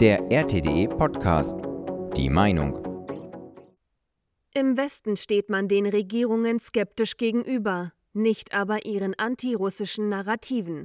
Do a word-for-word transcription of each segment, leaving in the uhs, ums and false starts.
Der R T D E-Podcast. Die Meinung. Im Westen steht man den Regierungen skeptisch gegenüber, nicht aber ihren antirussischen Narrativen.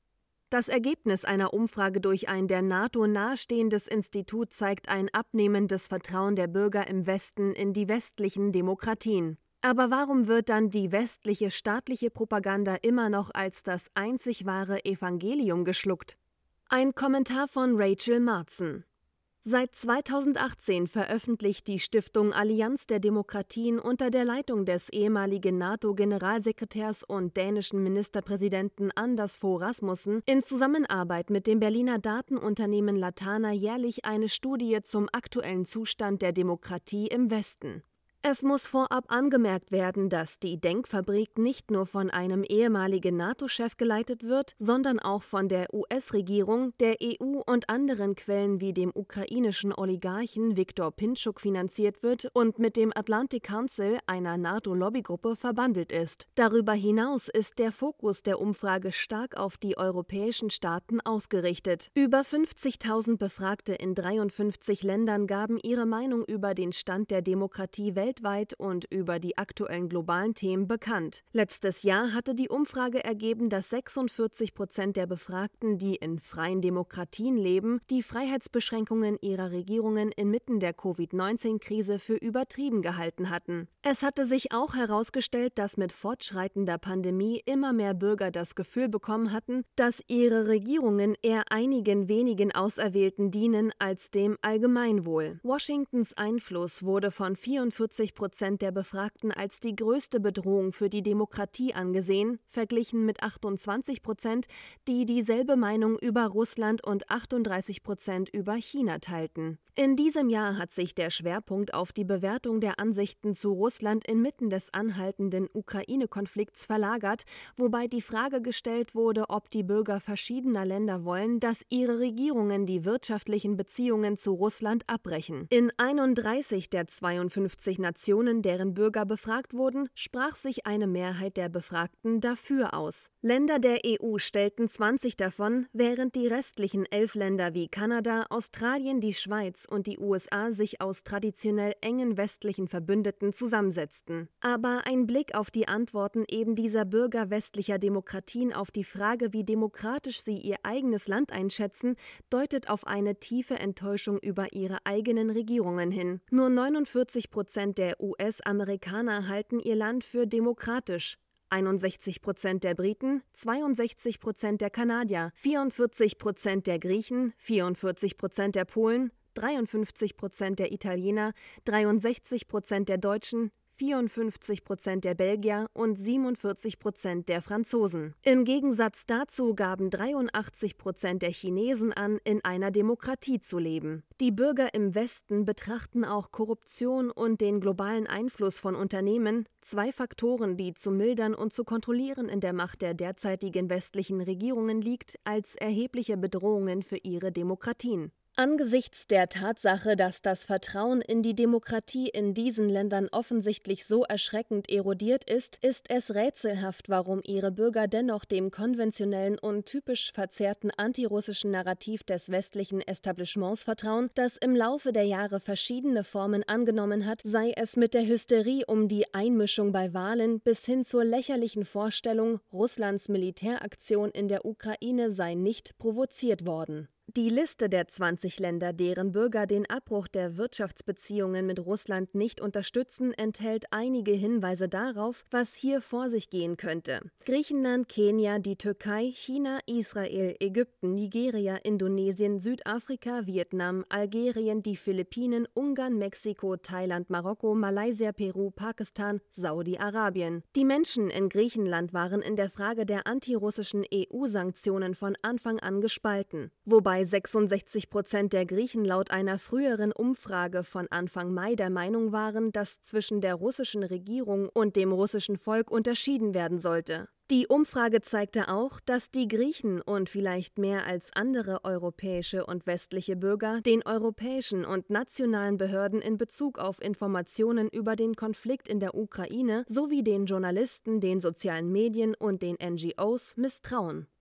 Das Ergebnis einer Umfrage durch ein der NATO nahestehendes Institut zeigt ein abnehmendes Vertrauen der Bürger im Westen in die westlichen Demokratien. Aber warum wird dann die westliche staatliche Propaganda immer noch als das einzig wahre Evangelium geschluckt? Ein Kommentar von Rachel Marzen. Seit zweitausendachtzehn veröffentlicht die Stiftung Allianz der Demokratien unter der Leitung des ehemaligen NATO-Generalsekretärs und dänischen Ministerpräsidenten Anders Fogh Rasmussen in Zusammenarbeit mit dem Berliner Datenunternehmen Latana jährlich eine Studie zum aktuellen Zustand der Demokratie im Westen. Es muss vorab angemerkt werden, dass die Denkfabrik nicht nur von einem ehemaligen NATO-Chef geleitet wird, sondern auch von der U S-Regierung, der E U und anderen Quellen wie dem ukrainischen Oligarchen Viktor Pintschuk finanziert wird und mit dem Atlantic Council, einer NATO-Lobbygruppe, verbandelt ist. Darüber hinaus ist der Fokus der Umfrage stark auf die europäischen Staaten ausgerichtet. Über fünfzigtausend Befragte in dreiundfünfzig Ländern gaben ihre Meinung über den Stand der Demokratie weltweit weltweit und über die aktuellen globalen Themen bekannt. Letztes Jahr hatte die Umfrage ergeben, dass sechsundvierzig Prozent der Befragten, die in freien Demokratien leben, die Freiheitsbeschränkungen ihrer Regierungen inmitten der Covid neunzehn Krise für übertrieben gehalten hatten. Es hatte sich auch herausgestellt, dass mit fortschreitender Pandemie immer mehr Bürger das Gefühl bekommen hatten, dass ihre Regierungen eher einigen wenigen Auserwählten dienen als dem Allgemeinwohl. Washingtons Einfluss wurde von vierundvierzig Prozent der Befragten als die größte Bedrohung für die Demokratie angesehen, verglichen mit achtundzwanzig Prozent, die dieselbe Meinung über Russland und achtunddreißig Prozent über China teilten. In diesem Jahr hat sich der Schwerpunkt auf die Bewertung der Ansichten zu Russland inmitten des anhaltenden Ukraine-Konflikts verlagert, wobei die Frage gestellt wurde, ob die Bürger verschiedener Länder wollen, dass ihre Regierungen die wirtschaftlichen Beziehungen zu Russland abbrechen. In einunddreißig der zweiundfünfzig Nationen, deren Bürger befragt wurden, sprach sich eine Mehrheit der Befragten dafür aus. Länder der E U stellten zwanzig davon, während die restlichen elf Länder wie Kanada, Australien, die Schweiz und die U S A sich aus traditionell engen westlichen Verbündeten zusammensetzten. Aber ein Blick auf die Antworten eben dieser Bürger westlicher Demokratien auf die Frage, wie demokratisch sie ihr eigenes Land einschätzen, deutet auf eine tiefe Enttäuschung über ihre eigenen Regierungen hin. Nur neunundvierzig Prozent der U S-Amerikaner halten ihr Land für demokratisch. einundsechzig Prozent der Briten, zweiundsechzig Prozent der Kanadier, vierundvierzig Prozent der Griechen, vierundvierzig Prozent der Polen, dreiundfünfzig Prozent der Italiener, dreiundsechzig Prozent der Deutschen, vierundfünfzig Prozent der Belgier und siebenundvierzig Prozent der Franzosen. Im Gegensatz dazu gaben dreiundachtzig Prozent der Chinesen an, in einer Demokratie zu leben. Die Bürger im Westen betrachten auch Korruption und den globalen Einfluss von Unternehmen, zwei Faktoren, die zu mildern und zu kontrollieren in der Macht der derzeitigen westlichen Regierungen liegt, als erhebliche Bedrohungen für ihre Demokratien. Angesichts der Tatsache, dass das Vertrauen in die Demokratie in diesen Ländern offensichtlich so erschreckend erodiert ist, ist es rätselhaft, warum ihre Bürger dennoch dem konventionellen und typisch verzerrten antirussischen Narrativ des westlichen Etablissements vertrauen, das im Laufe der Jahre verschiedene Formen angenommen hat, sei es mit der Hysterie um die Einmischung bei Wahlen bis hin zur lächerlichen Vorstellung, Russlands Militäraktion in der Ukraine sei nicht provoziert worden. Die Liste der zwanzig Länder, deren Bürger den Abbruch der Wirtschaftsbeziehungen mit Russland nicht unterstützen, enthält einige Hinweise darauf, was hier vor sich gehen könnte. Griechenland, Kenia, die Türkei, China, Israel, Ägypten, Nigeria, Indonesien, Südafrika, Vietnam, Algerien, die Philippinen, Ungarn, Mexiko, Thailand, Marokko, Malaysia, Peru, Pakistan, Saudi-Arabien. Die Menschen in Griechenland waren in der Frage der antirussischen E U-Sanktionen von Anfang an gespalten, wobei sechsundsechzig Prozent der Griechen laut einer früheren Umfrage von Anfang Mai der Meinung waren, dass zwischen der russischen Regierung und dem russischen Volk unterschieden werden sollte. Die Umfrage zeigte auch, dass die Griechen und vielleicht mehr als andere europäische und westliche Bürger den europäischen und nationalen Behörden in Bezug auf Informationen über den Konflikt in der Ukraine sowie den Journalisten, den sozialen Medien und den N G Os misstrauen.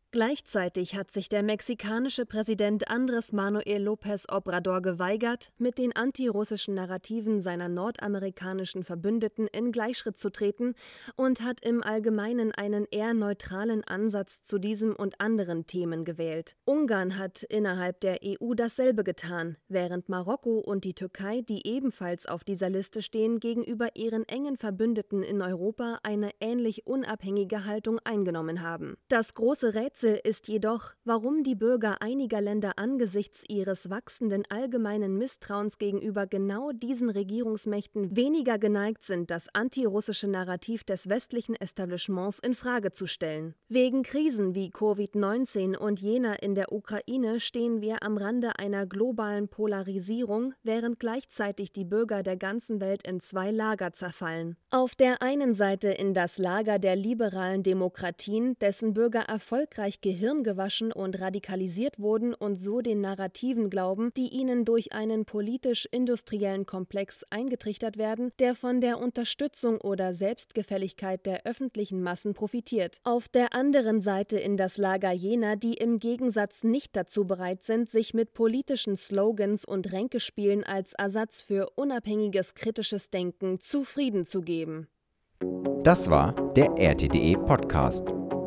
Gleichzeitig hat sich der mexikanische Präsident Andrés Manuel López Obrador geweigert, mit den antirussischen Narrativen seiner nordamerikanischen Verbündeten in Gleichschritt zu treten und hat im Allgemeinen einen eher neutralen Ansatz zu diesem und anderen Themen gewählt. Ungarn hat innerhalb der E U dasselbe getan, während Marokko und die Türkei, die ebenfalls auf dieser Liste stehen, gegenüber ihren engen Verbündeten in Europa eine ähnlich unabhängige Haltung eingenommen haben. Das große Rätsel ist jedoch, warum die Bürger einiger Länder angesichts ihres wachsenden allgemeinen Misstrauens gegenüber genau diesen Regierungsmächten weniger geneigt sind, das antirussische Narrativ des westlichen Establishments in Frage zu stellen. Wegen Krisen wie Covid neunzehn und jener in der Ukraine stehen wir am Rande einer globalen Polarisierung, während gleichzeitig die Bürger der ganzen Welt in zwei Lager zerfallen. Auf der einen Seite in das Lager der liberalen Demokratien, dessen Bürger erfolgreich gehirngewaschen und radikalisiert wurden und so den Narrativen glauben, die ihnen durch einen politisch-industriellen Komplex eingetrichtert werden, der von der Unterstützung oder Selbstgefälligkeit der öffentlichen Massen profitiert. Auf der anderen Seite in das Lager jener, die im Gegensatz nicht dazu bereit sind, sich mit politischen Slogans und Ränkespielen als Ersatz für unabhängiges kritisches Denken zufrieden zu geben. Das war der R T D E Podcast.